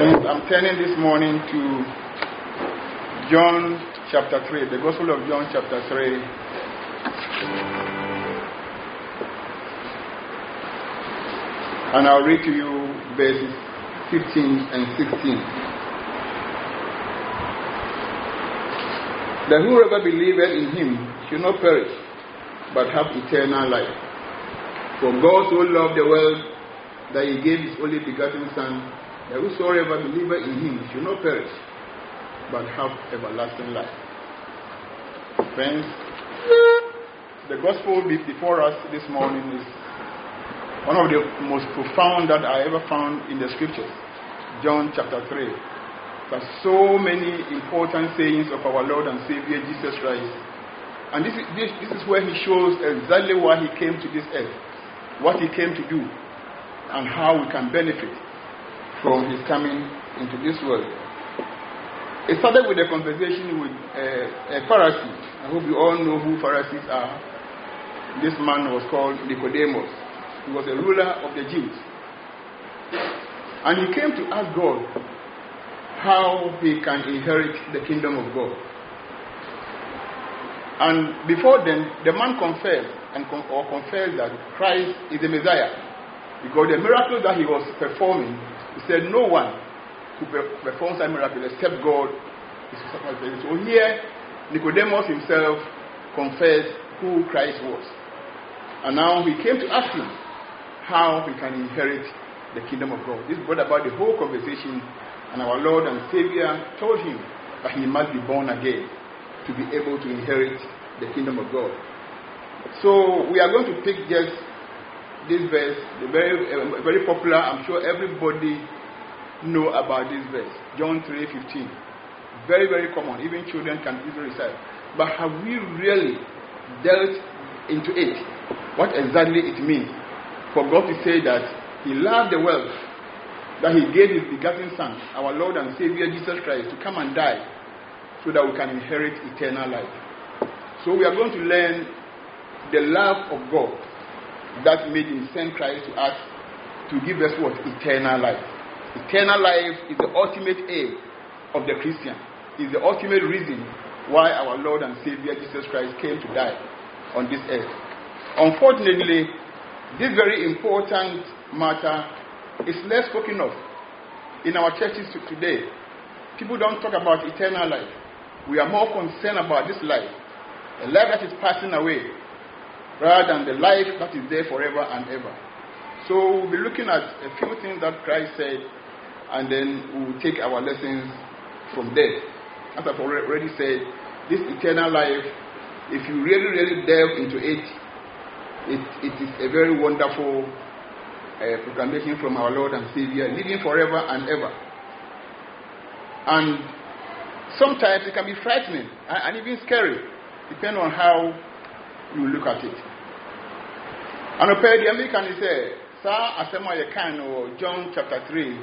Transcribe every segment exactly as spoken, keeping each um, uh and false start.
Friends, I'm turning this morning to John chapter three, the Gospel of John chapter three. And I'll read to you verses fifteen and sixteen. That whoever believeth in him should not perish, but have eternal life. For God so loved the world that he gave his only begotten Son, that whosoever believeth in him should not perish, but have everlasting life. Friends, the gospel before us this morning is one of the most profound that I ever found in the scriptures. John chapter three. There's so many important sayings of our Lord and Savior Jesus Christ. And this is, this, this is where he shows exactly why he came to this earth, what he came to do, and how we can benefit from his coming into this world. It started with a conversation with a, a Pharisee. I hope you all know who Pharisees are. This man was called Nicodemus. He was a ruler of the Jews. And he came to ask God how he can inherit the kingdom of God. And before then, the man confessed and con- or confessed that Christ is the Messiah. Because the miracles that he was performing, he said no one who performs a miracle except God is supposed. So here, Nicodemus himself confessed who Christ was. And now he came to ask him how he can inherit the kingdom of God. This brought about the whole conversation, and our Lord and Savior told him that he must be born again to be able to inherit the kingdom of God. So we are going to pick just this verse, the very uh, very popular. I'm sure everybody know about this verse, John three fifteen. Very, very common. Even children can easily recite. But have we really dealt into it? What exactly it means for God to say that he loved the world, that he gave his begotten Son, our Lord and Savior Jesus Christ, to come and die so that we can inherit eternal life. So we are going to learn the love of God that made him send Christ to us to give us what? Eternal life. Eternal life is the ultimate aim of the Christian. Is the ultimate reason why our Lord and Savior Jesus Christ came to die on this earth. Unfortunately, this very important matter is less spoken of in our churches today. People don't talk about eternal life. We are more concerned about this life, a life that is passing away, rather than the life that is there forever and ever. So we'll be looking at a few things that Christ said, and then we'll take our lessons from there. As I've already said, this eternal life, if you really, really delve into it, it, it is a very wonderful uh, proclamation from our Lord and Savior, living forever and ever. And sometimes it can be frightening and, and even scary, depending on how you look at it. And the American is say, Sir, Asema Yakan or John chapter three,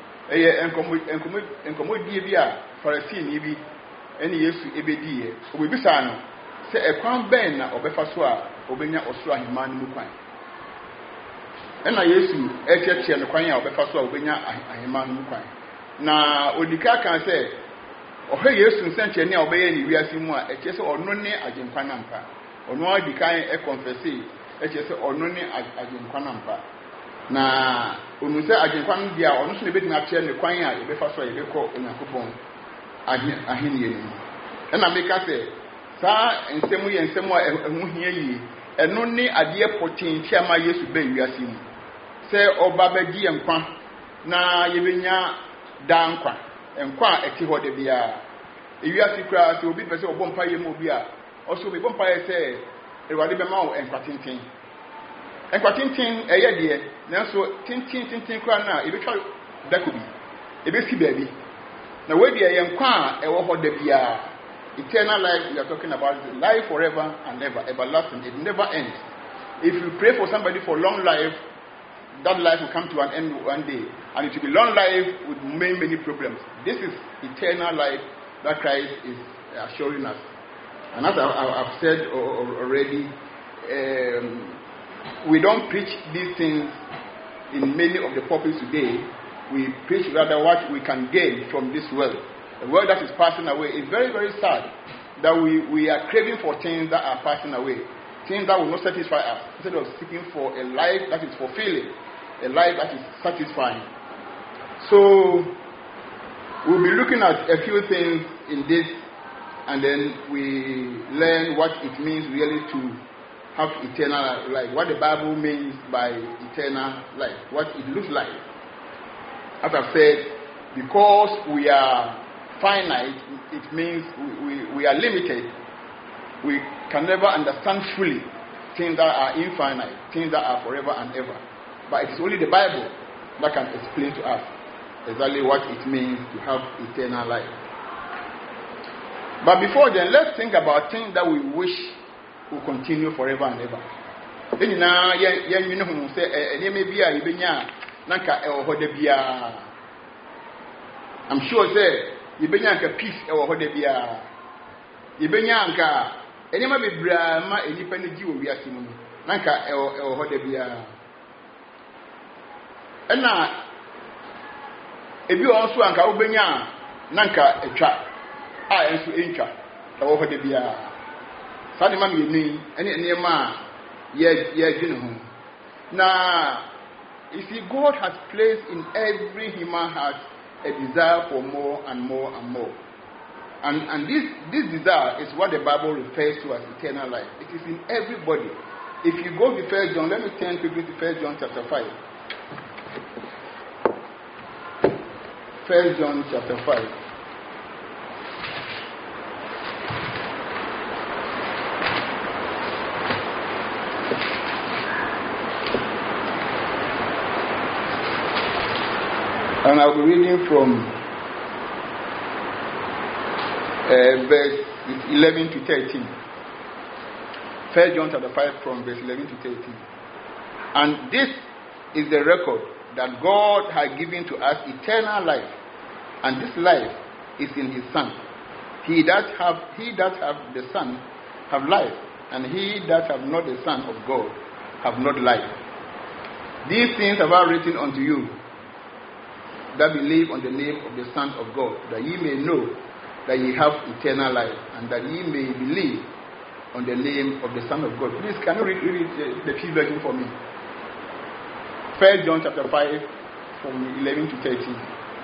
Enkomo Dia, Pharisee Nibi, any Yesu Ebedi, we be sano, say a crown ben or Befaswa, Obenya Osra Himan Mukai. And I Yesu, Etiachi and the Kwanya or Befaswa, Obenya Himan Mukai. Na Odika can say, or hey, Yesu sent you near obey any Yasimua, a chess or no near Ajimpanampa, or no Dika a confessee, a chess or no near Ajimpanampa. Na Unuse Ajimpan Dia, or no betting up here in the Kwanya, the Befaswa, the Co in a coupon. Ahini. And I make us say, Sir, and Semu and Semu hear ye, and no ne a dear potin, Chama Yesu Bay Yasim. Say, O Baba G and Quan, na Yevinya Dankwa, and Qua a Tiho de Bia. If you are secret, you will be person of Bompire Mobia. Also, be Bompire say, a Wadibamau and Quatintin. And Quatintin, a year dear, now so Tintin Tintin Crana, if you try that could be a biscuit baby. Now, where the young qua, a what the Bia. Eternal life, we are talking about is life forever and ever, everlasting. It never ends. If you pray for somebody for long life, that life will come to an end one day. And it will be long life with many, many problems. This is eternal life that Christ is assuring us. And as I've said already, um, we don't preach these things in many of the pulpits today we preach rather what we can gain from this world. The world that is passing away. It's very, very sad that we, we are craving for things that are passing away. Things that will not satisfy us. Instead of seeking for a life that is fulfilling. A life that is satisfying. So, we'll be looking at a few things in this, and then we learn what it means really to have eternal life. What the Bible means by eternal life. What it looks like. As I've said, because we are finite, it means we, we, we are limited. We can never understand fully things that are infinite, things that are forever and ever. But it is only the Bible that can explain to us exactly what it means to have eternal life. But before then, let's think about things that we wish will continue forever and ever. Then now, you know who say, "Eh, maybe I be nya nanka e wo de bia." I'm sure say, you be nya nka peace e wo de bia. You be nya nka enema be bra ma enipa ne gi wo wiase mu. Nanka e wo de bia. Ena ebi won so anka wo benya nanka etwa a enso entwa e wo de bia. Sadi ma mi ni ene ene ma ye ye dwene ho. Na you see, God has placed in every human heart a desire for more and more and more. And and this this desire is what the Bible refers to as eternal life. It is in everybody. If you go to First John, let me turn quickly to First John chapter five. First John chapter five. And I'll be reading from uh, verse eleven to thirteen. First John chapter five from verse eleven to thirteen. And this is the record that God has given to us eternal life, and this life is in His Son. He that have he that have the Son have life, and he that have not the Son of God have not life. These things have I written unto you that believe on the name of the Son of God, that ye may know that ye have eternal life, and that ye may believe on the name of the Son of God. Please, can you read, read the, the P version for me? First John chapter five, from eleven to thirteen.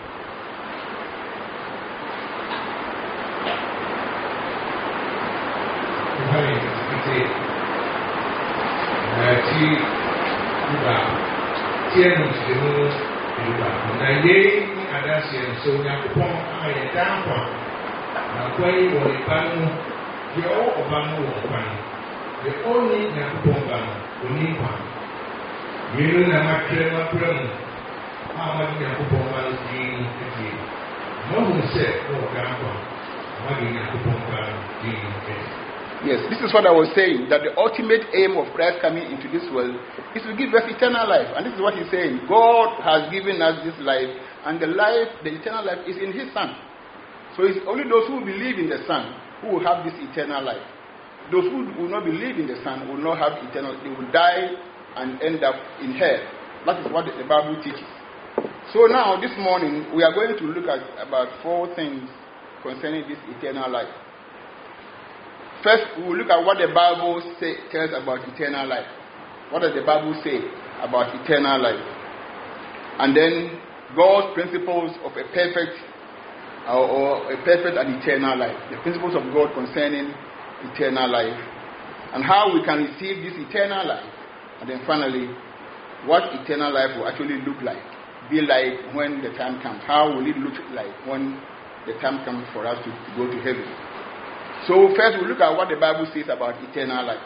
Na ye adasi nso nyakopon aye dampa na kwai wo ipanu ye o obanu wo kwan ye oni nyakopon ba oni kwan ye na makre makrem ama nyakopon ba ni eti no hu se o dampa ma nyakopon ba ni eti. Yes, this is what I was saying, that the ultimate aim of Christ coming into this world is to give us eternal life. And this is what he's saying. God has given us this life, and the life, the eternal life, is in His Son. So it's only those who believe in the Son who will have this eternal life. Those who will not believe in the Son will not have eternal life. They will die and end up in hell. That is what the Bible teaches. So now, this morning, we are going to look at about four things concerning this eternal life. First, we will look at what the Bible say, tells about eternal life. What does the Bible say about eternal life? And then, God's principles of a perfect or, or a perfect and eternal life. The principles of God concerning eternal life. And how we can receive this eternal life. And then finally, what eternal life will actually look like. Be like when the time comes. How will it look like when the time comes for us to, to go to heaven? So first we'll look at what the Bible says about eternal life.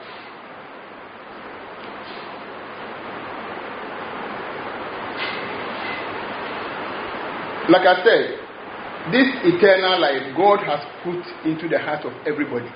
Like I said, this eternal life God has put into the heart of everybody.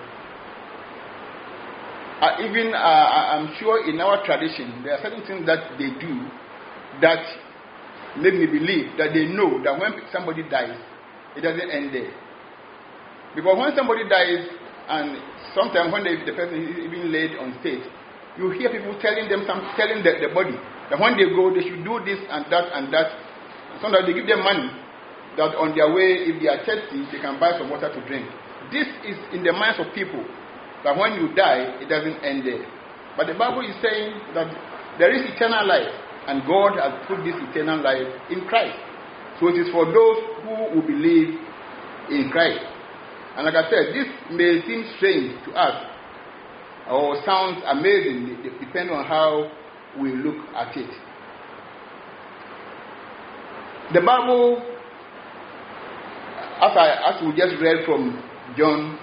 Uh, even uh, I'm sure in our tradition there are certain things that they do that make me believe that they know that when somebody dies, it doesn't end there. Because when somebody dies, and sometimes when they, the person is even laid on stage, you hear people telling them some, telling the, the body that when they go, they should do this and that and that. Sometimes they give them money that on their way, if they are thirsty, they can buy some water to drink. This is in the minds of people that when you die, it doesn't end there. But the Bible is saying that there is eternal life, and God has put this eternal life in Christ. So it is for those who will believe in Christ. And like I said, this may seem strange to us or sounds amazing, depending on how we look at it. The Bible, as, I, as we just read from John,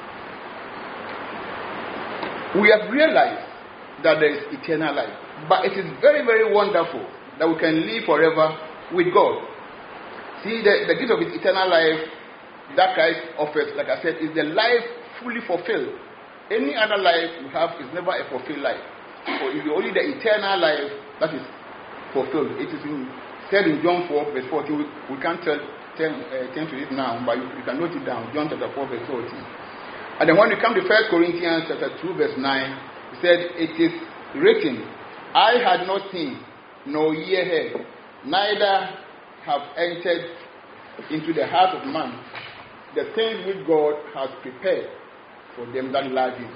we have realized that there is eternal life. But it is very, very wonderful that we can live forever with God. See, the, the gift of his eternal life that Christ offers, like I said, is the life fully fulfilled. Any other life you have is never a fulfilled life. So it's only the eternal life that is fulfilled. It is in, said in John four, verse fourteen. We, we can't tell, tell, uh, tell to it now, but you, you can note it down. John chapter four, verse fourteen. And then when we come to First Corinthians chapter two, verse nine, it said, it is written, I had not seen, nor ear heard, neither have entered into the heart of man the things which God has prepared for them that love him.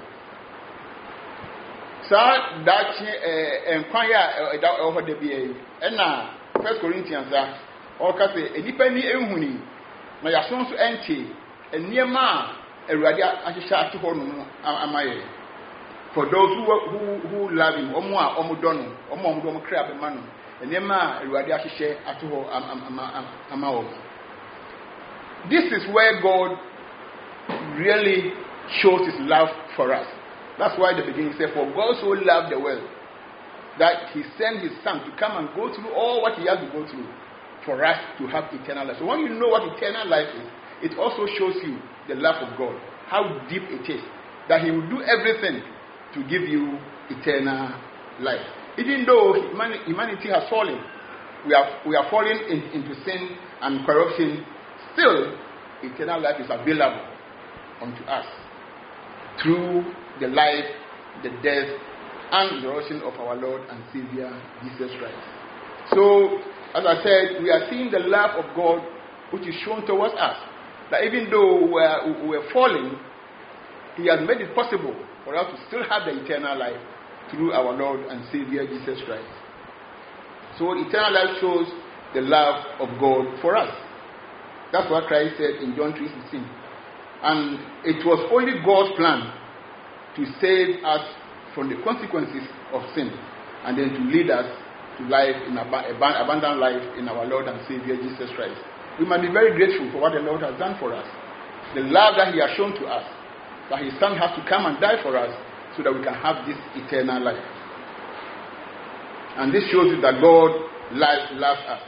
So that enquire that over the B A and now First Corinthians are all say a depending ehuni na yason so enti eniema awurade ahihya to hono amaye. For those who who who love him, omo a omo dono, omo omo omo kra be manu eniema awurade ahihye ato ho amawo. This is where God really shows his love for us. That's why the beginning said, for God so loved the world that he sent his son to come and go through all what he has to go through for us to have eternal life. So when you know what eternal life is, it also shows you the love of God, how deep it is, that he will do everything to give you eternal life. Even though humanity has fallen, we are, we are falling in, into sin and corruption, still eternal life is available unto us through the life, the death, and the resurrection of our Lord and Savior Jesus Christ. So, as I said, we are seeing the love of God which is shown towards us. That even though we are, we are falling, he has made it possible for us to still have the eternal life through our Lord and Savior Jesus Christ. So, eternal life shows the love of God for us. That's what Christ said in John three sixteen. And it was only God's plan to save us from the consequences of sin and then to lead us to life in ab- abundant life in our Lord and Savior Jesus Christ. We must be very grateful for what the Lord has done for us. The love that he has shown to us, that his son has to come and die for us so that we can have this eternal life. And this shows you that God loves, loves us.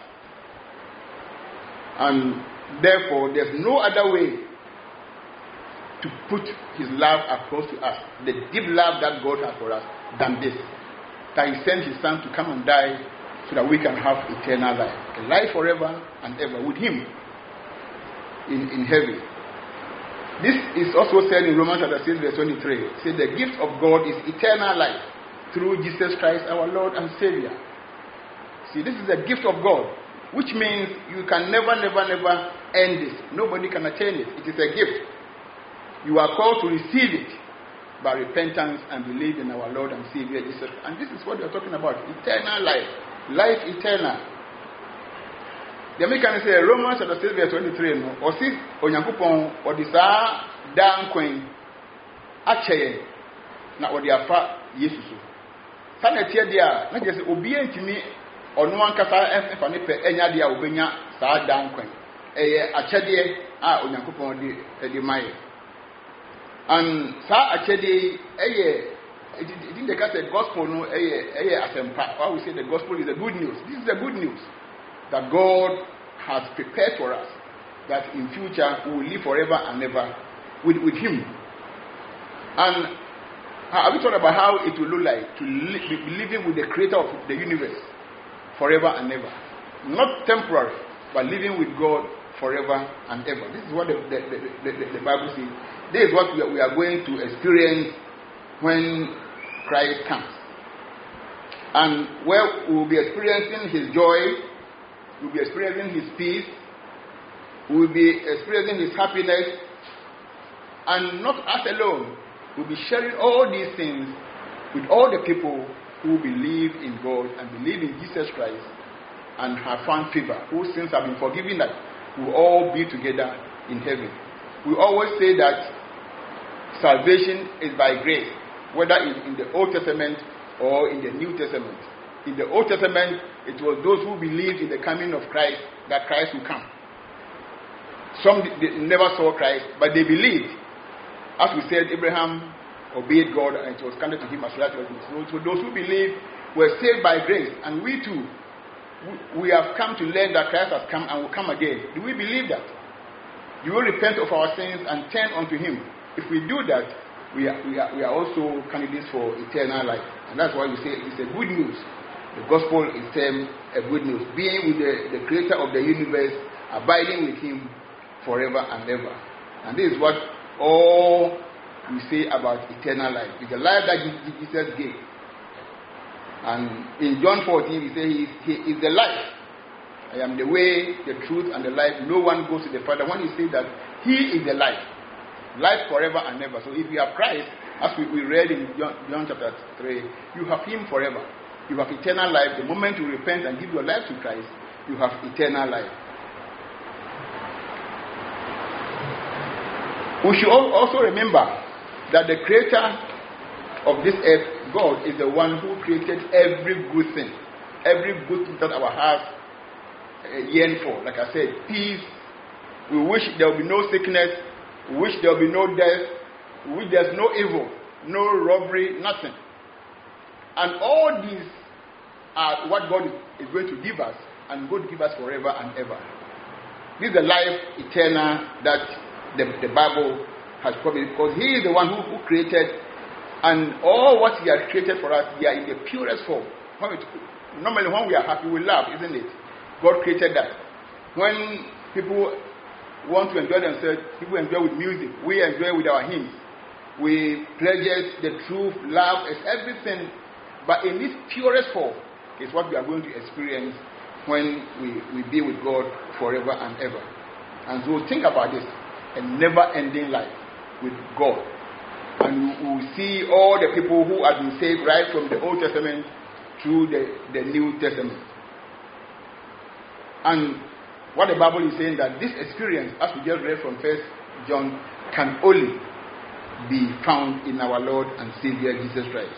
And therefore, there's no other way to put his love across to us, the deep love that God has for us, than this. That he sent his son to come and die so that we can have eternal life. A life forever and ever with him in, in heaven. This is also said in Romans chapter six, verse twenty-three. It says the gift of God is eternal life through Jesus Christ our Lord and Savior. See, this is a gift of God, which means you can never, never, never end this. Nobody can attain it. It is a gift. You are called to receive it by repentance and believe in our Lord and Savior Jesus. And this is what we are talking about. Eternal life. Life eternal. The Americans say Romans chapter six verse twenty-three. No? Or see Onyankopon or this ah dan kwen acheye na odi afa Yesu so. Sana tie dia na je say obi antimi ono ankasa efa ne pe enya dia obenya saa dan kwen. Eye achede a Onyankopon di di mai. And sa achede eye it didn't cast the gospel no eye eye asempa. Why we say the gospel is the good news. This is the good news that God has prepared for us, that in future we will live forever and ever with, with him. And have we thought about how it will look like to li- be living with the creator of the universe forever and ever? Not temporary, but living with God forever and ever. This is what the, the, the, the, the Bible says. This is what we are, we are going to experience when Christ comes. And where we will be experiencing his joy, we'll be experiencing His peace, we'll be experiencing His happiness, and not us alone. We'll be sharing all these things with all the people who believe in God and believe in Jesus Christ and have found favor, whose sins have been forgiven, that we'll all be together in heaven. We always say that salvation is by grace, whether in the Old Testament or in the New Testament. In the Old Testament, it was those who believed in the coming of Christ that Christ will come. Some they never saw Christ, but they believed. As we said, Abraham obeyed God and it was counted to him as righteousness. So those who believe were saved by grace, and we too, we have come to learn that Christ has come and will come again. Do we believe that? Do we repent of our sins and turn unto Him? If we do that, we are, we are, we are also candidates for eternal life. And that's why we say it's a good news. The gospel is termed a good news. Being with the, the creator of the universe, abiding with Him forever and ever. And this is what all we say about eternal life. It's a life that Jesus gave. And in John fourteen, we say he is, he is the life. I am the way, the truth, and the life. No one goes to the Father. When He says that He is the life, life forever and ever. So if you have Christ, as we, we read in John, John chapter three, you have Him forever. You have eternal life. The moment you repent and give your life to Christ, you have eternal life. We should also remember that the creator of this earth, God, is the one who created every good thing. Every good thing that our hearts uh, yearn for. Like I said, peace. We wish there will be no sickness. We wish there will be no death. We wish there's no evil, no robbery, nothing. And all these are what God is going to give us, and going to give us forever and ever. This is the life eternal that the, the Bible has promised, because He is the one who, who created, and all what He has created for us, they are in the purest form. When we, normally when we are happy, we laugh, isn't it? God created that. When people want to enjoy themselves, people enjoy with music. We enjoy with our hymns. We pleasure the truth, love, is everything. But in this purest form is what we are going to experience when we, we be with God forever and ever. And so think about this, a never-ending life with God. And we will see all the people who have been saved right from the Old Testament through the, the New Testament. And what the Bible is saying, that this experience, as we just read from First John, can only be found in our Lord and Savior Jesus Christ.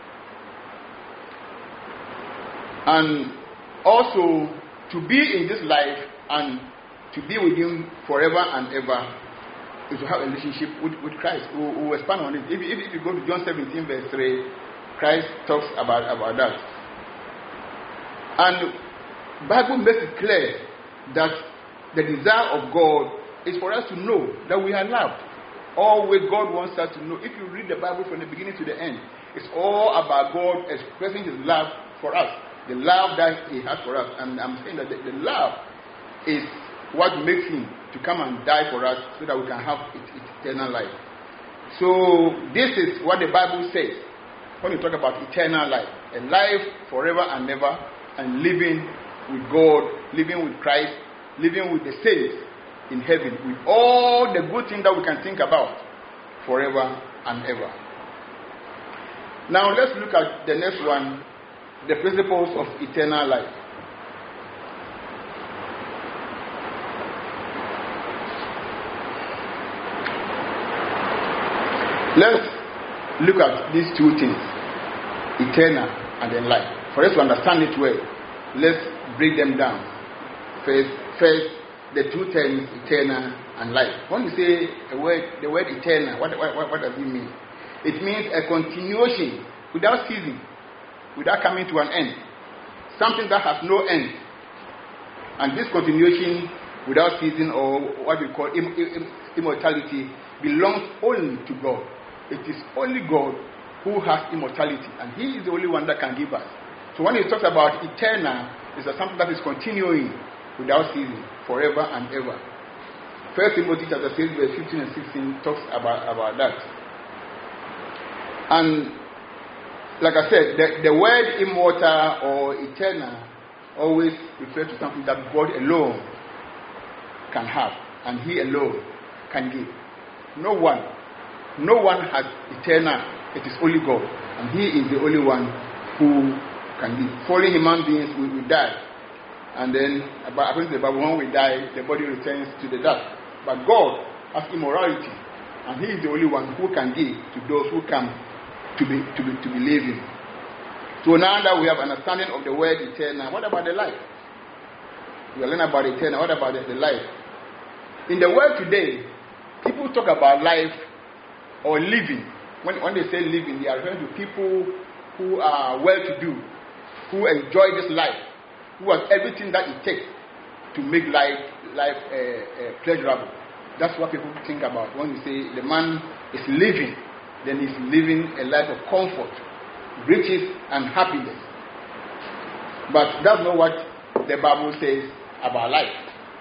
And also, to be in this life and to be with Him forever and ever is to have a relationship with, with Christ. We will we'll expand on it. If, if, if you go to John seventeen verse three, Christ talks about, about that. And the Bible makes it clear that the desire of God is for us to know that we are loved. Always God wants us to know. If you read the Bible from the beginning to the end, it's all about God expressing His love for us. The love that He has for us. And I'm saying that the, the love is what makes Him to come and die for us so that we can have it, it, eternal life. So this is what the Bible says when you talk about eternal life. A life forever and ever, and living with God, living with Christ, living with the saints in heaven, with all the good things that we can think about forever and ever. Now let's look at the next one, the principles of eternal life. Let's look at these two things, eternal and then life. For us to understand it well, let's break them down. First, first the two terms, eternal and life. When you say a word, the word eternal, what, what, what does it mean? It means a continuation without ceasing, without coming to an end. Something that has no end. And this continuation without ceasing, or what we call im- im- immortality, belongs only to God. It is only God who has immortality, and He is the only one that can give us. So when He talks about eternal, it's something that is continuing without ceasing, forever and ever. First Timothy chapter six, verse fifteen and sixteen talks about, about that. And like I said, the, the word immortal or eternal always refer to something that God alone can have, and He alone can give. No one, no one has eternal. It is only God, and He is the only one who can give. Fallen human beings will, will die, and then according to the Bible, when we die, the body returns to the dust. But God has immorality, and He is the only one who can give to those who come to be to be to believe Him. So now that we have understanding of the word eternal, what about the life? We are learning about eternal. What about the, the life? In the world today, people talk about life or living. When, when they say living, they are referring to people who are well-to-do, who enjoy this life, who have everything that it takes to make life life uh, uh, pleasurable. That's what people think about when you say the man is living. Then he's living a life of comfort, riches, and happiness. But that's not what the Bible says about life.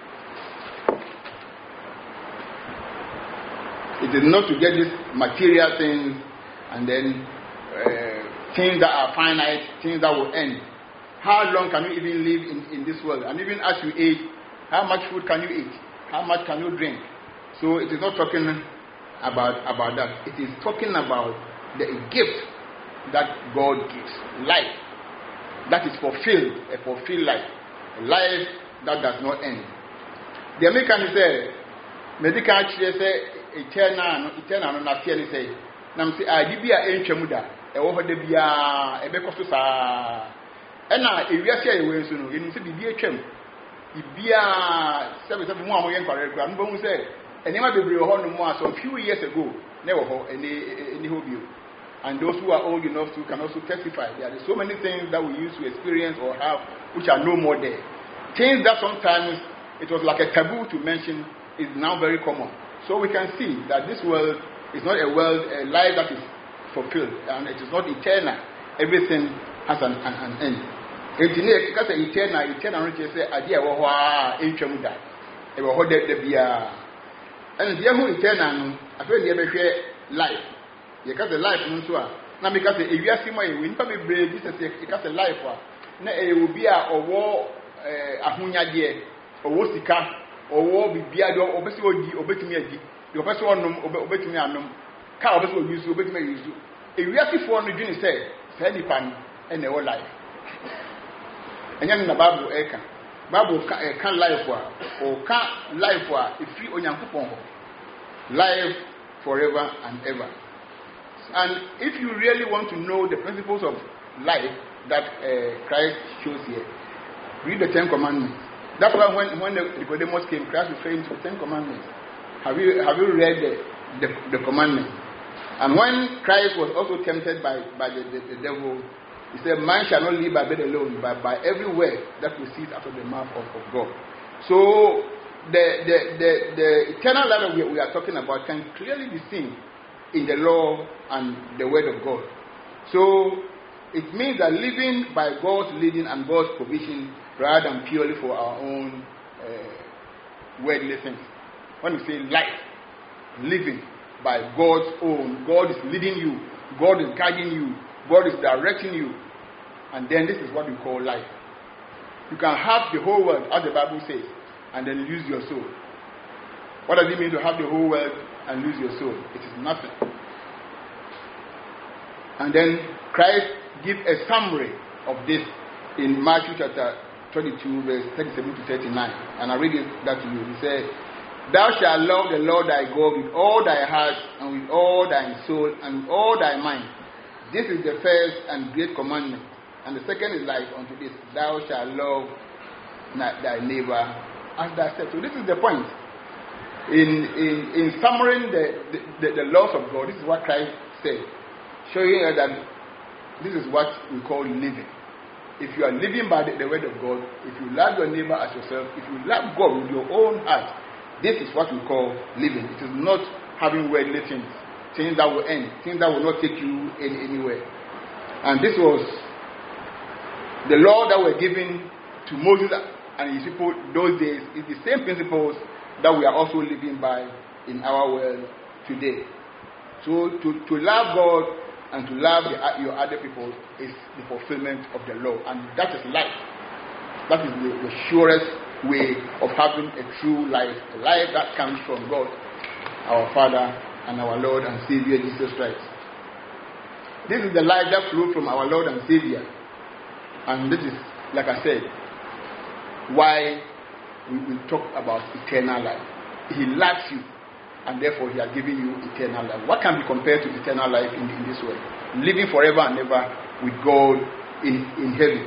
It is not to get these material things and then uh, things that are finite, things that will end. How long can you even live in, in this world? And even as you age, how much food can you eat? How much can you drink? So it is not talking about, about that. It is talking about the gift that God gives. Life that is fulfilled, a fulfilled life. A life that does not end. The American said, medical say eternal, eternal, not here, say, Nam say, I did be a Enchamuda, a over the Bia, a Becosa. And now, if you are saying, you know, be a chem. If you are seven, seven more young for a grandbone say, and never be a whole more, so a few years ago, never any any hope you. And those who are old enough to can also testify. There are so many things that we used to experience or have which are no more there. Things that sometimes it was like a taboo to mention is now very common. So we can see that this world is not a world, a life that is fulfilled, and it is not eternal. Everything has an, an, an end. Because eternal, eternal, you say, idea of what ancient that. It will hold the beer. And the whole eternal, I feel the other life. Because the life, now because if you are seeing we probably brave, this is because the life. Now it will be a war, a hunya dear, or Wosika, or war be beard or obey or bet me a deep. Your person obey me a num. Car obey use, obey me use. If you are for the journey, say, Sandy Pan and the whole life. And young Babu Eka. Babu can't life or can't life if you on your coupon. Life forever and ever. And if you really want to know the principles of life that uh, Christ shows here, read the Ten Commandments. That's why when, when the Nicodemus came, Christ referring to the Ten Commandments. Have you have you read the, the, the commandments? And when Christ was also tempted by, by the, the, the devil, he said, man shall not live by bread alone, but by every word that proceeds out of the mouth of, of God. So the, the, the, the eternal life we, we are talking about can clearly be seen in the law and the word of God. So it means that living by God's leading and God's provision rather than purely for our own uh, worldly things. When we say life, living by God's own, God is leading you, God is guiding you, God is directing you, and then this is what we call life. You can have the whole world, as the Bible says, and then lose your soul. What does it mean to have the whole world and lose your soul? It is nothing. And then Christ gives a summary of this in Matthew chapter twenty-two, verse thirty-seven to thirty-nine. And I read it, that to you. He said, thou shalt love the Lord thy God with all thy heart, and with all thy soul, and with all thy mind. This is the first and great commandment. And the second is like unto this, thou shalt love thy neighbor as thyself. So this is the point. In in, in summarizing the, the, the, the laws of God, this is what Christ said, showing us that this is what we call living. If you are living by the, the word of God, if you love your neighbor as yourself, if you love God with your own heart, this is what we call living. It is not having worldly things, things that will end, things that will not take you any, anywhere. And this was the law that were given to Moses and his people those days. Is the same principles that we are also living by in our world today. So to, to love God and to love the, your other people is the fulfillment of the law, and that is life. That is the, the surest way of having a true life, a life that comes from God, our Father and our Lord and Savior Jesus Christ. This is the life that flows from our Lord and Savior. And this is, like I said, why we will talk about eternal life. He loves you, and therefore he has given you eternal life. What can be compared to eternal life in, in this world? Living forever and ever with God in, in heaven.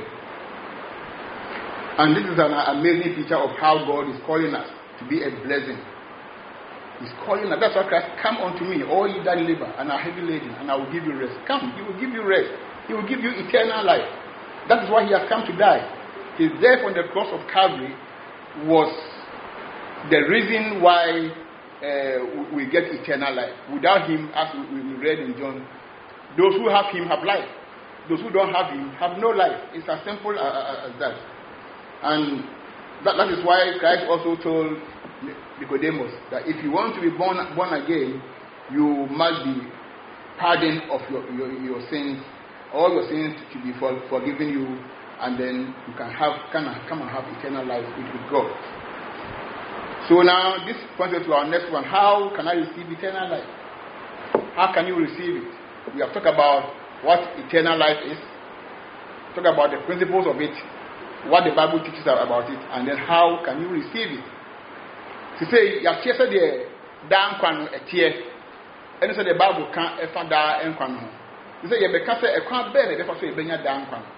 And this is an amazing picture of how God is calling us to be a blessing. He's calling us. That's why Christ, come unto me, all ye that labor and are heavy laden, and I will give you rest. Come, he will give you rest. He will give you eternal life. That is why he has come to die. His death on the cross of Calvary was the reason why uh, we get eternal life. Without him, as we read in John, those who have him have life. Those who don't have him have no life. It's as simple as, as that. And that, that is why Christ also told Nicodemus that if you want to be born, born again, you must be pardoned of your, your, your sins, all your sins to be for, forgiven you, and then you can have can come and have eternal life with, with God. So now this points us to our next one. How can I receive eternal life? How can you receive it? We have talked about what eternal life is, talk about the principles of it, what the Bible teaches about it, and then how can you receive it. To say, you have said the down kwano a tear, and so the Bible can't ever die and kwano. You say, you can't say a crowd better, therefore, you bring your down kwano.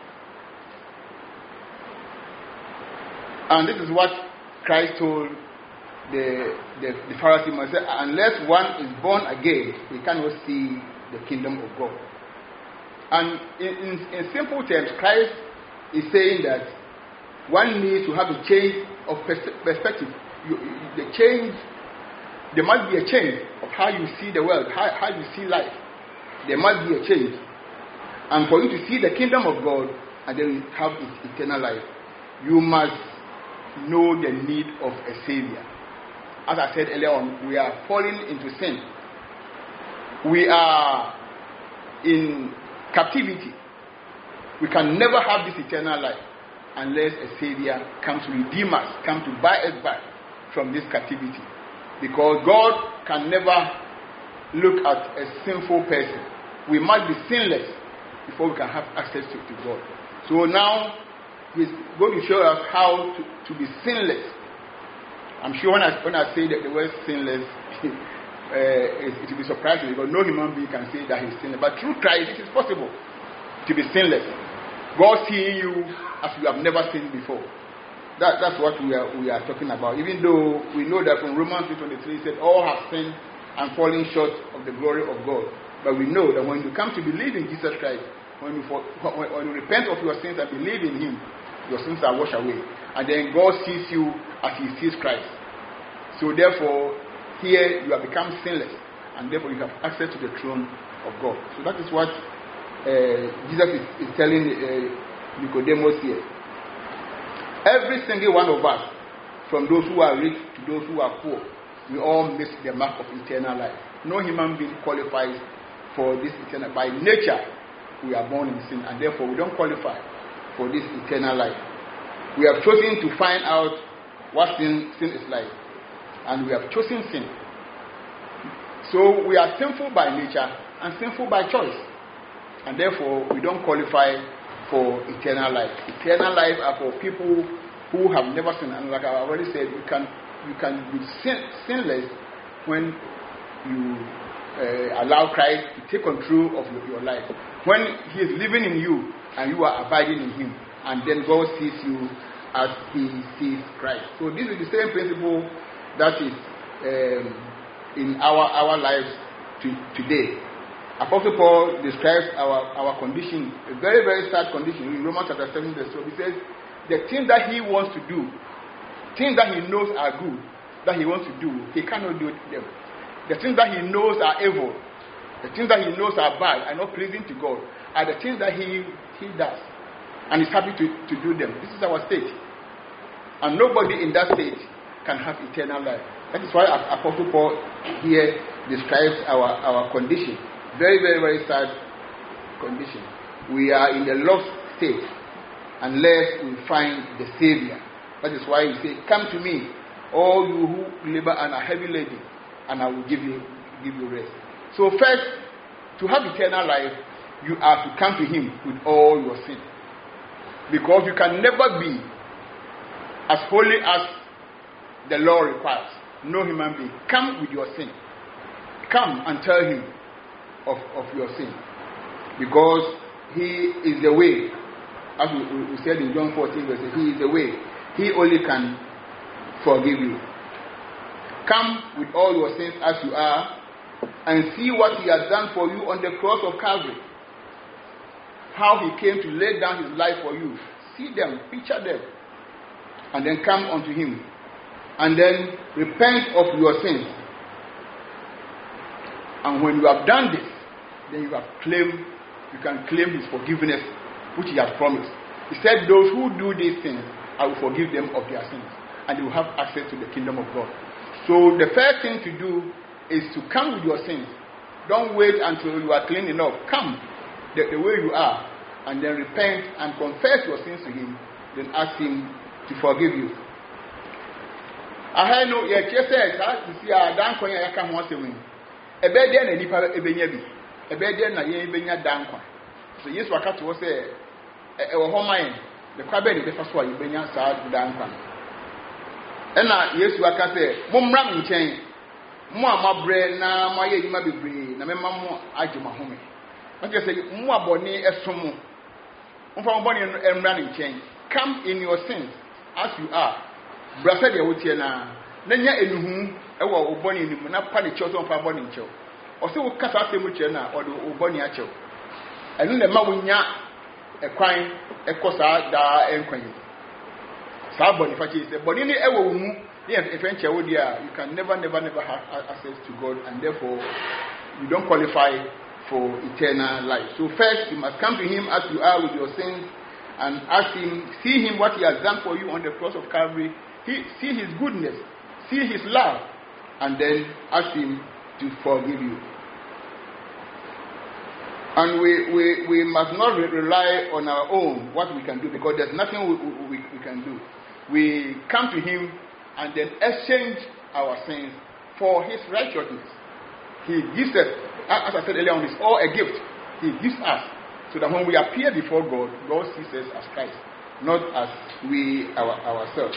And this is what Christ told the, the, the Pharisees. He said, unless one is born again, he cannot see the kingdom of God. And in, in, in simple terms, Christ is saying that one needs to have a change of pers- perspective. You, the change, there must be a change of how you see the world, how, how you see life. There must be a change. And for you to see the kingdom of God and then have eternal life, you must know the need of a savior. As I said earlier on, we are falling into sin. We are in captivity. We can never have this eternal life unless a savior comes to redeem us, comes to buy us back from this captivity. Because God can never look at a sinful person. We must be sinless before we can have access to, to God. So now he's going to show us how to, to be sinless. I'm sure when I, when I say that the word sinless, uh, it, it will be surprising because no human being can say that he's sinless. But through Christ, it is possible to be sinless. God seeing you as you have never seen before. That, that's what we are we are talking about. Even though we know that from Romans three twenty-three, it said, all have sinned and falling short of the glory of God. But we know that when you come to believe in Jesus Christ, when you, for, when, when you repent of your sins and believe in him, your sins are washed away. And then God sees you as he sees Christ. So therefore, here you have become sinless. And therefore you have access to the throne of God. So that is what uh, Jesus is, is telling uh, Nicodemus here. Every single one of us, from those who are rich to those who are poor, we all miss the mark of eternal life. No human being qualifies for this eternal. By nature, we are born in sin, and therefore we don't qualify for this eternal life. We have chosen to find out what sin, sin is like, and we have chosen sin. So we are sinful by nature and sinful by choice, and therefore we don't qualify for eternal life. Eternal life are for people who have never sinned, and like I already said, you can you can be sin, sinless when you uh, allow Christ to take control of your, your life. When he is living in you and you are abiding in him, and then God sees you as he sees Christ. So this is the same principle that is um, in our our lives to, today. Apostle Paul describes our, our condition, a very, very sad condition. In Romans chapter seven, verse twelve, he says, the things that he wants to do, things that he knows are good, that he wants to do, he cannot do them. The things that he knows are evil, the things that he knows are bad, are not pleasing to God, are the things that he, he does. And he's happy to, to do them. This is our state. And nobody in that state can have eternal life. That is why Apostle Paul here describes our, our condition. Very, very, very sad condition. We are in a lost state, unless we find the Savior. That is why he said, "Come to me, all you who labor and are heavy laden, and I will give you give you rest." So first, to have eternal life, you are to come to him with all your sin. Because you can never be as holy as the law requires. No human being. Come with your sin. Come and tell him of, of your sin. Because he is the way. As we, we said in John fourteen, verse eight, he is the way. He only can forgive you. Come with all your sins as you are, and see what he has done for you on the cross of Calvary. How he came to lay down his life for you. See them, picture them, and then come unto him, and then repent of your sins. And when you have done this, then you have claimed, you can claim his forgiveness, which he has promised. He said, "Those who do these things, I will forgive them of their sins, and they will have access to the kingdom of God." So the first thing to do is to come with your sins. Don't wait until you are clean enough. Come the, the way you are, and then repent and confess your sins to him. Then ask him to forgive you. I know your chest says, "You see, I don't know I come once a week. A bed then a deeper a benyabi. A bed then a yenya dankwa." So yes, what cut was a home mine. The crabbe is the first one you bring outside dankwa. And now, yes, what I say, Mum Ram chain. More my brain now, my ye might be brave. Na mamma, I do my home. I just say, more bonny as some more. From bonny and running chain. Come in your sins as you are. Brasa de Utiana. Nanya in whom I will bonny in the Napani children of our bonny child. Or so cast out the Muchena or the bonny child. And then the Mawunya a crime, a cosa da and queen. Sabon, if I say, but in the ever. Yes, eventually, you can never, never, never have access to God, and therefore you don't qualify for eternal life. So first, you must come to him as you are with your sins, and ask him, see him what he has done for you on the cross of Calvary, he, see his goodness, see his love, and then ask him to forgive you. And we, we, we must not re- rely on our own, what we can do, because there's nothing we, we, we can do. We come to him and then exchange our sins for his righteousness. He gives us, as I said earlier on, it's all a gift. He gives us, so that when we appear before God, God sees us as Christ, not as we our, ourselves.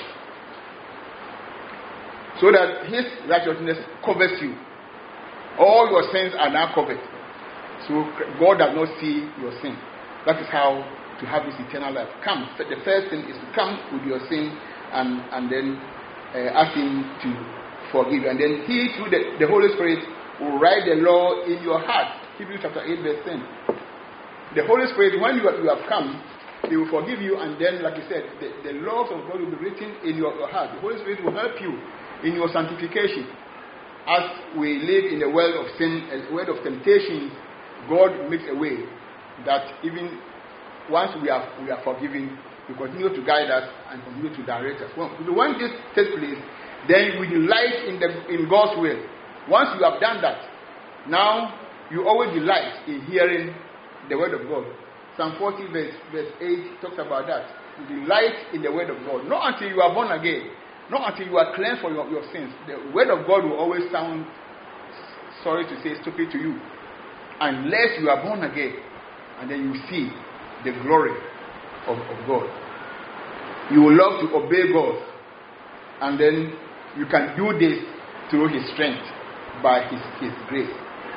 So that his righteousness covers you. All your sins are now covered. So God does not see your sin. That is how to have this eternal life. Come. The first thing is to come with your sin and, and then Uh, ask him to forgive you. And then he, through the, the Holy Spirit, will write the law in your heart. Hebrews chapter eight, verse ten. The Holy Spirit, when you have, you have come, he will forgive you, and then, like you said, the, the laws of God will be written in your, your heart. The Holy Spirit will help you in your sanctification. As we live in the world of sin, a world of temptation, God makes a way that even once we are, we are forgiven, you continue to guide us and continue to direct us. Well, when this takes place, then we delight in the in God's will. Once you have done that, now you always delight in hearing the word of God. Psalm forty verse, verse eight talks about that. You delight in the word of God. Not until you are born again. Not until you are cleansed for your, your sins. The word of God will always sound, sorry to say, stupid to you. Unless you are born again. And then you see the glory Of, of God. You will love to obey God, and then you can do this through his strength, by his, his grace.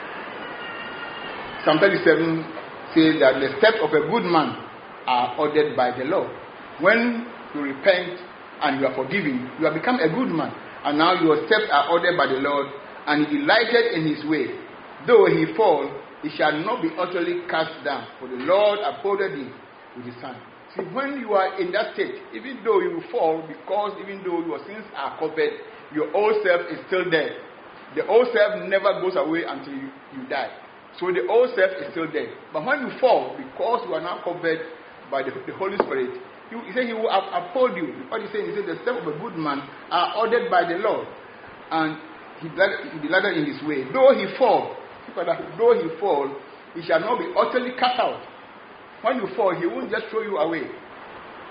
Psalm thirty-seven says that the steps of a good man are ordered by the Lord. When you repent and you are forgiven, you have become a good man, and now your steps are ordered by the Lord, and he delighted in his way. Though he fall, he shall not be utterly cast down, for the Lord upholdeth him with his hand. See, when you are in that state, even though you fall, because even though your sins are covered, your old self is still there. The old self never goes away until you, you die. So the old self is still there. But when you fall, because you are now covered by the, the Holy Spirit, he, he said he will uphold you. What he said, he said the steps of a good man are ordered by the Lord. And he delighted in his way. Though he fall, though he fall, he shall not be utterly cut out. When you fall, he won't just throw you away.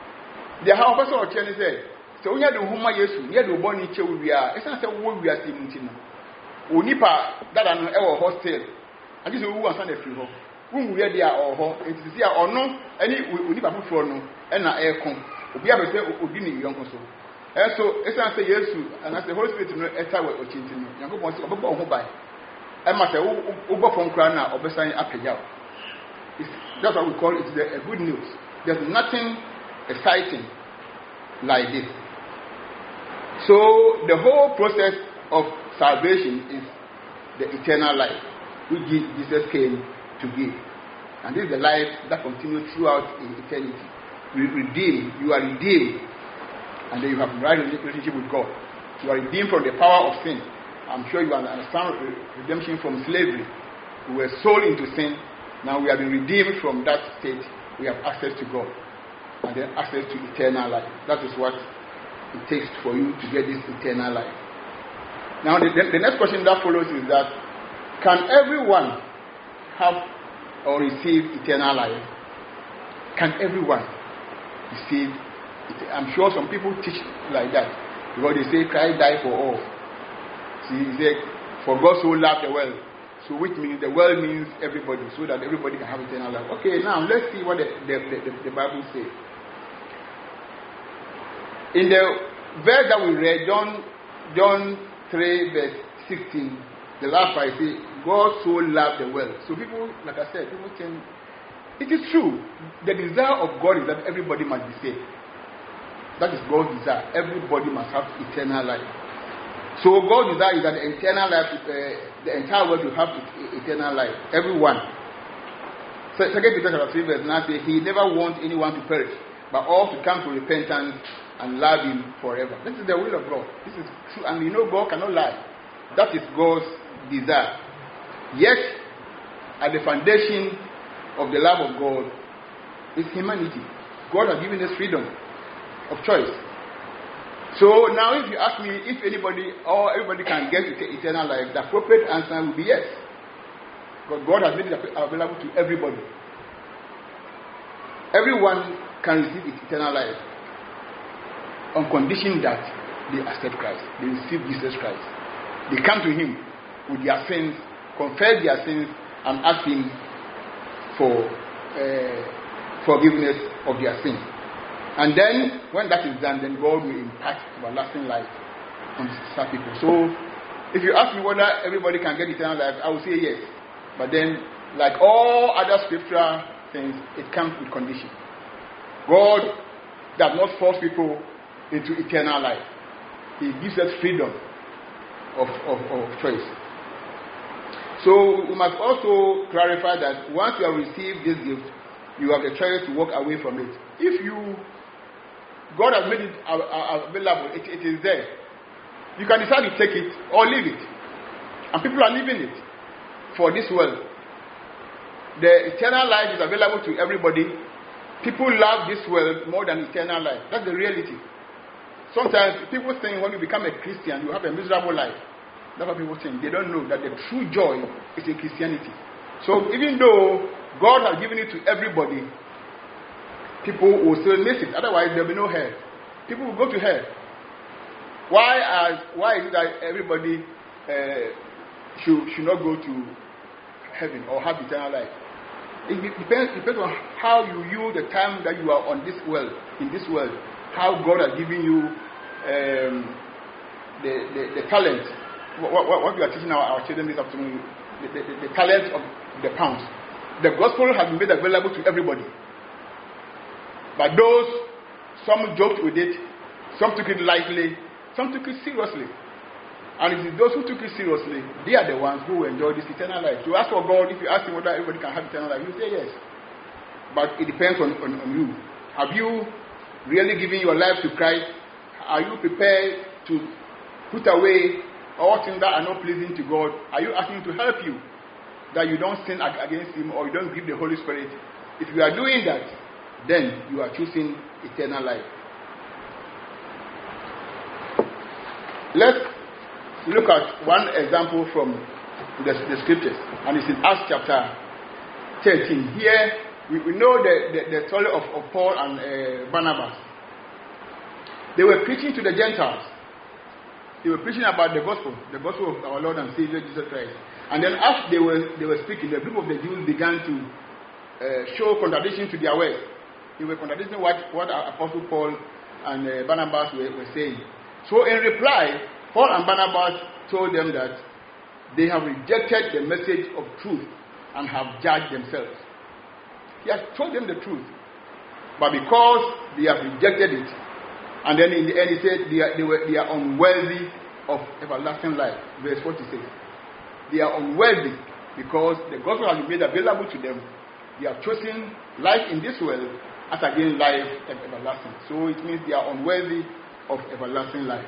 The how person or Chinese said, so when you do Huma Yesu, you do born in Chewia, it's not a word we are seeing. Unipa that an our hostel. I just who was on the free home. Whom we are there or it is here or no, any Unipa for no, and a air con. We have a say, Udini young so. And so, it's not say Yesu, and as the Holy Spirit, no, a tower or chintin, young wants to go home by. I must say, Uber from Krana or Bessan Apayao. That's what we call it the, a good news. There's nothing exciting like this. So the whole process of salvation is the eternal life which Jesus came to give. And this is the life that continues throughout eternity. We redeem, you are redeemed, and then you have a right relationship with God. You are redeemed from the power of sin. I'm sure you understand redemption from slavery. We were sold into sin. Now we have been redeemed from that state. We have access to God. And then access to eternal life. That is what it takes for you to get this eternal life. Now the, the, the next question that follows is that, can everyone have or receive eternal life? Can everyone receive it? I'm sure some people teach like that. Because they say Christ died for all. See, he said, for God so loved the world. So which means the world means everybody, so that everybody can have eternal life. Okay, now let's see what the, the, the, the Bible says. In the verse that we read, John John three verse sixteen, the last part says, God so loved the world. So people, like I said, people think, it is true. The desire of God is that everybody must be saved. That is God's desire. Everybody must have eternal life. So God's desire is that the eternal life, uh, the entire world will have eternal life. Everyone. So Second Peter chapter three verse nine says, He never wants anyone to perish, but all to come to repentance and love Him forever. This is the will of God. This is true, and you know God cannot lie. That is God's desire. Yet, at the foundation of the love of God is humanity. God has given us freedom of choice. So now, if you ask me if anybody or everybody can get eternal life, the appropriate answer will be yes. Because God has made it available to everybody. Everyone can receive eternal life on condition that they accept Christ, they receive Jesus Christ. They come to Him with their sins, confess their sins, and ask Him for uh, forgiveness of their sins. And then, when that is done, then God will impart everlasting life on some people. So, if you ask me whether everybody can get eternal life, I will say yes. But then, like all other scriptural things, it comes with condition. God does not force people into eternal life. He gives us freedom of, of, of choice. So we must also clarify that once you have received this gift, you have the choice to walk away from it. If you, God has made it available, it, it is there. You can decide to take it or leave it. And people are leaving it for this world. The eternal life is available to everybody. People love this world more than eternal life. That's the reality. Sometimes people think when you become a Christian, you have a miserable life. That's what people think. They don't know that the true joy is in Christianity. So even though God has given it to everybody, people will still miss it. Otherwise, there will be no hell. People will go to hell. Why, as, why is it that everybody uh, should, should not go to heaven or have eternal life? It depends, depends on how you use the time that you are on this world, in this world. How God has given you um, the, the, the talent. What, what, what we are teaching our, our children this afternoon, the, the, the, the talent of the pounds. The gospel has been made available to everybody. But those, some joked with it, some took it lightly, some took it seriously. And it is those who took it seriously, they are the ones who will enjoy this eternal life. So ask for God, if you ask him whether everybody can have eternal life, you say yes. But it depends on, on, on you. Have you really given your life to Christ? Are you prepared to put away all things that are not pleasing to God? Are you asking him to help you, that you don't sin against him or you don't grieve the Holy Spirit? If you are doing that, then you are choosing eternal life. Let's look at one example from the, the scriptures, and it's in Acts chapter thirteen. Here we, we know the, the, the story of, of Paul and uh, Barnabas. They were preaching to the Gentiles. They were preaching about the gospel, the gospel of our Lord and Savior Jesus Christ. And then as they were they were speaking, the group of the Jews began to uh, show contradiction to their words. They were contradicting what, what our Apostle Paul and uh, Barnabas were, were saying. So in reply, Paul and Barnabas told them that they have rejected the message of truth and have judged themselves. He has told them the truth, but because they have rejected it, and then in the end he said they are, they were, they are unworthy of everlasting life. Verse forty-six. They are unworthy because the gospel has been made available to them. They have chosen life in this world as against life everlasting. So it means they are unworthy of everlasting life.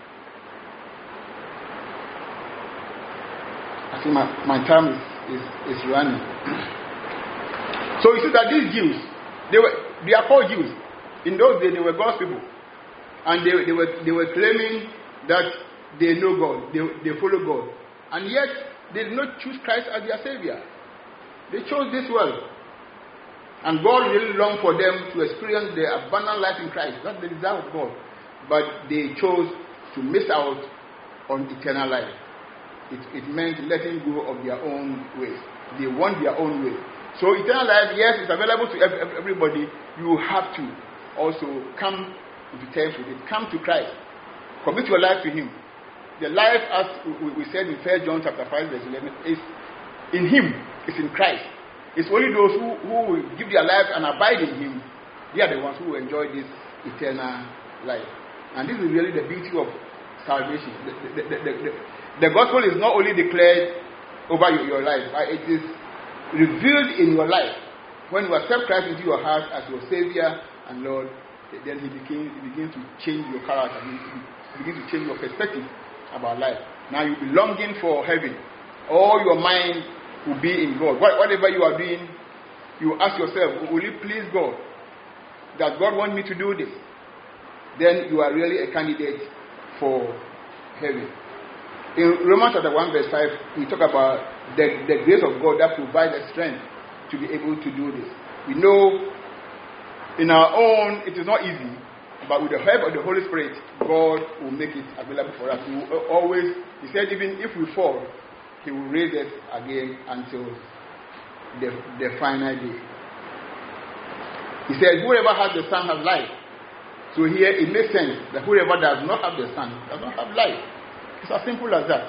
I think my, my time is, is, is running. So you see that these Jews, they were they are called Jews. In those days they were God's people. And they, they were they were claiming that they know God, they, they follow God. And yet they did not choose Christ as their Savior. They chose this world. And God really longed for them to experience the abundant life in Christ. That's the desire of God. But they chose to miss out on eternal life. It, it meant letting go of their own ways. They want their own way. So eternal life, yes, it's available to everybody. You have to also come into terms with it. Come to Christ. Commit your life to Him. The life, as we said in First John chapter five, verse eleven, is in Him. It's in Christ. It's only those who, who will give their life and abide in Him. They are the ones who will enjoy this eternal life. And this is really the beauty of salvation. The, the, the, the, the, the gospel is not only declared over your, your life, but it is revealed in your life. When you accept Christ into your heart as your Savior and Lord, then He begins, he begins to change your character. He, he begins to change your perspective about life. Now you'll be longing for heaven. All your mind will be in God. What, whatever you are doing, you ask yourself, will it please God? Does God want me to do this? Then you are really a candidate for heaven. In Romans chapter one verse five, we talk about the, the grace of God that provides the strength to be able to do this. We know in our own it is not easy, but with the help of the Holy Spirit, God will make it available for us. He will always, He said, even if we fall, He will raise us again until the, the final day. He said, whoever has the Son has life. So here it makes sense that whoever does not have the Son does not have life. It's as simple as that.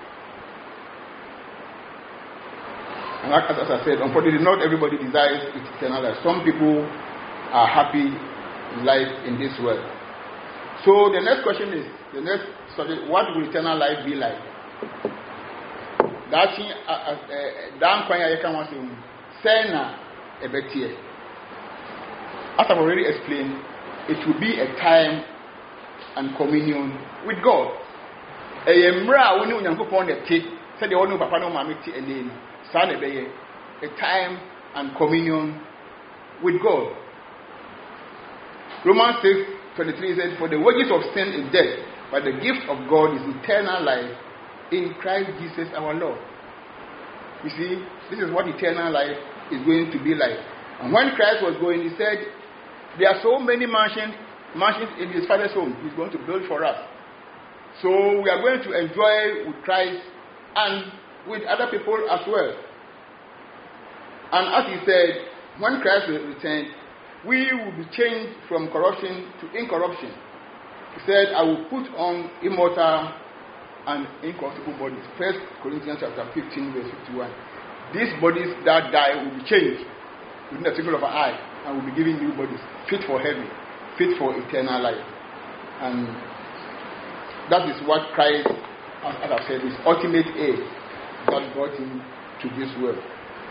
And like, as I said, unfortunately, not everybody desires eternal life. Some people are happy in life in this world. So the next question is, the next subject, what will eternal life be like? That thing, down kwanya you can want to say na ebetie. As I've already explained, it will be a time and communion with God. A mra when you upon the take, said the one who papa no mamiti and son a time and communion with God. Romans six twenty-three says, for the wages of sin is death, but the gift of God is eternal life in Christ Jesus our Lord. You see, this is what eternal life is going to be like. And when Christ was going, He said, there are so many mansions, mansions in His Father's home He's going to build for us. So we are going to enjoy with Christ and with other people as well. And as He said, when Christ will return, we will be changed from corruption to incorruption. He said, I will put on immortal and incorruptible bodies. First Corinthians chapter fifteen, verse fifty-one. These bodies that die will be changed within the twinkle of an eye, and will be given new bodies, fit for heaven, fit for eternal life. And that is what Christ, as I've said, His ultimate aim that brought Him to this world.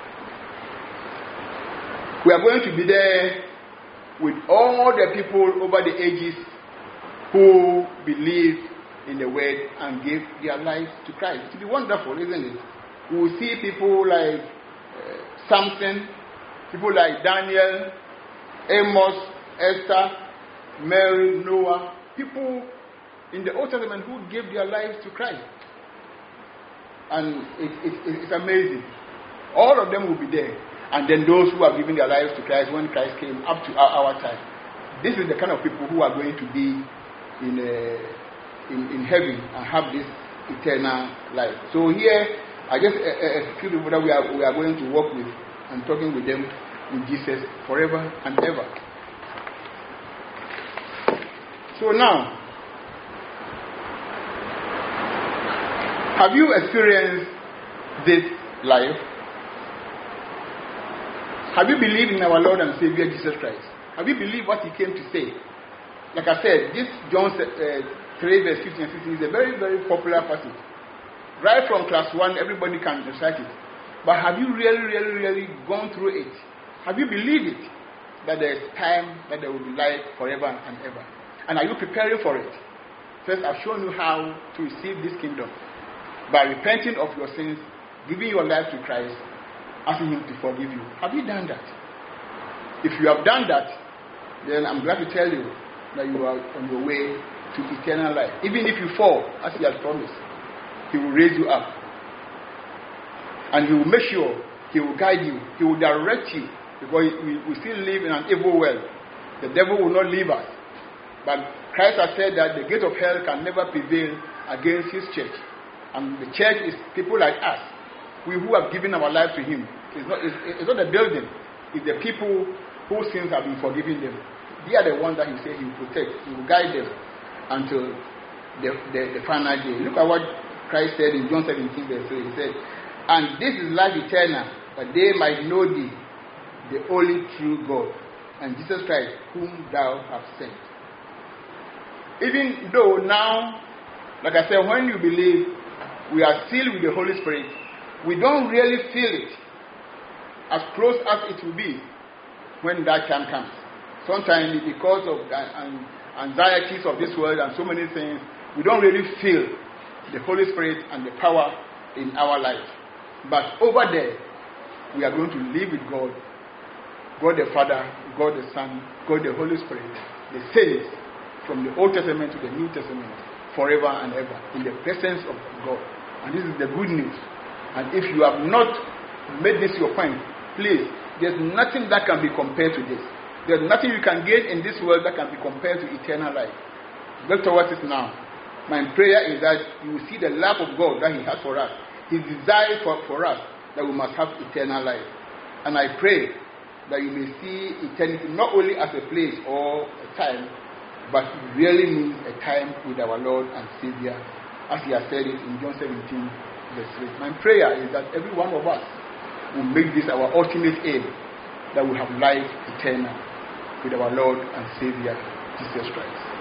We are going to be there with all the people over the ages who believe in the word and gave their lives to Christ. It will be wonderful, isn't it? We will see people like uh, Samson, people like Daniel, Amos, Esther, Mary, Noah, people in the Old Testament who gave their lives to Christ. And it, it, it's amazing. All of them will be there. And then those who have given their lives to Christ when Christ came up to our, our time. This is the kind of people who are going to be in, uh, in in heaven and have this eternal life. So here, I just a, a few people that we are we are going to work with and talking with them with Jesus forever and ever. So now, have you experienced this life? Have you believed in our Lord and Savior Jesus Christ? Have you believed what He came to say? Like I said, this John uh, three verse fifteen and sixteen is a very, very popular passage. Right from class one, everybody can recite it. But have you really, really, really gone through it? Have you believed it? That there is time, that there will be life forever and ever. And are you preparing for it? First, I've shown you how to receive this kingdom. By repenting of your sins, giving your life to Christ, asking Him to forgive you. Have you done that? If you have done that, then I'm glad to tell you that you are on your way to eternal life. Even if you fall, as He has promised, He will raise you up. And He will make sure, He will guide you, He will direct you, because we, we still live in an evil world. The devil will not leave us. But Christ has said that the gate of hell can never prevail against His church. And the church is people like us, we who have given our life to Him. It's not, it's, it's not the building, it's the people whose sins have been forgiven them. They are the ones that He said He will protect, He will guide them until the, the, the final day. Look at what Christ said in John seventeen verse three. He said, "And this is life eternal, that they might know Thee, the only true God, and Jesus Christ, whom Thou hast sent." Even though now, like I said, when you believe, we are sealed with the Holy Spirit, we don't really feel it as close as it will be when that time comes. Sometimes because of the anxieties of this world and so many things, we don't really feel the Holy Spirit and the power in our life. But over there, we are going to live with God, God the Father, God the Son, God the Holy Spirit, the saints, from the Old Testament to the New Testament, forever and ever, in the presence of God. And this is the good news. And if you have not made this your point, please, there's nothing that can be compared to this. There's nothing you can get in this world that can be compared to eternal life. Look towards it now. My prayer is that you will see the love of God that He has for us, His desire for, for us, that we must have eternal life. And I pray that you may see eternity not only as a place or a time, but it really means a time with our Lord and Savior, as He has said it in John seventeen, verse three. My prayer is that every one of us will make this our ultimate aim, that we have life eternal with our Lord and Savior, Jesus Christ.